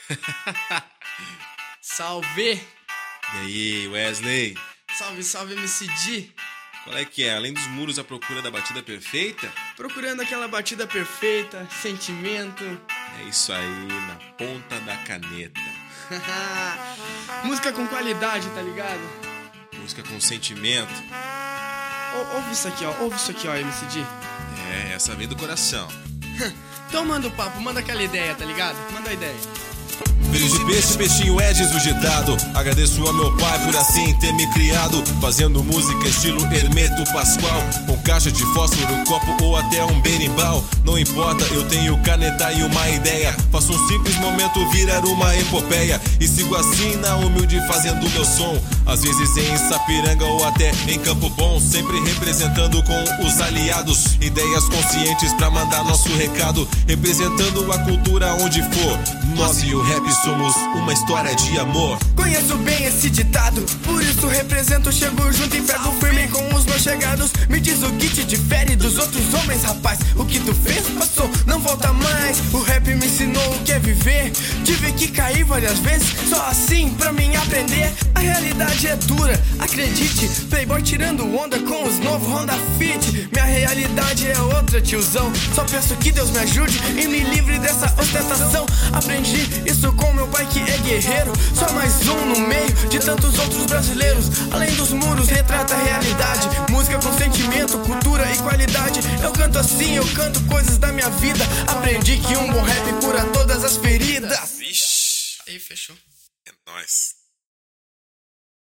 Salve! E aí, Wesley? Salve, salve, MCD! Qual é que é? Além dos muros, à procura da batida perfeita? Procurando aquela batida perfeita, sentimento. É isso aí, na ponta da caneta. Música com qualidade, tá ligado? Música com sentimento. Ouve isso aqui, ó, MCD. É, essa vem do coração. Então manda o papo, manda aquela ideia, tá ligado? Manda a ideia. Filho de peixe, peixinho é diz o ditado. Agradeço ao meu pai por assim ter me criado, fazendo música estilo Hermeto Pascoal, com caixa de fósforo, copo ou até um berimbau. Não importa, eu tenho caneta e uma ideia. Faço um simples momento virar uma epopeia, e sigo assim na humilde fazendo meu som. Às vezes em Sapiranga ou até em Campo Bom, sempre representando com os aliados. Ideias conscientes pra mandar nosso recado, representando a cultura onde for. Nós e o rap somos uma história de amor. Conheço bem esse ditado, por isso represento, chego junto e pego firme com os meus chegados. Me diz o que te difere dos outros homens, rapaz. O que tu fez, passou, não volta mais. O rap me ensinou o que é viver. Tive que cair várias vezes, só assim pra mim aprender. A realidade é dura, acredite. Playboy tirando onda com os novos Honda Fit. Minha realidade é outra, tiozão. Só peço que Deus me ajude e me livre dessa ostentação. Aprendi isso com meu pai que é guerreiro. Só mais um no meio de tantos outros brasileiros. Além dos muros, retrata a realidade. Música com sentimento, cultura e qualidade. Eu canto assim, eu canto coisas da minha vida. Aprendi que um bom rap cura todas as feridas. Vixe, Aí, fechou. é nóis.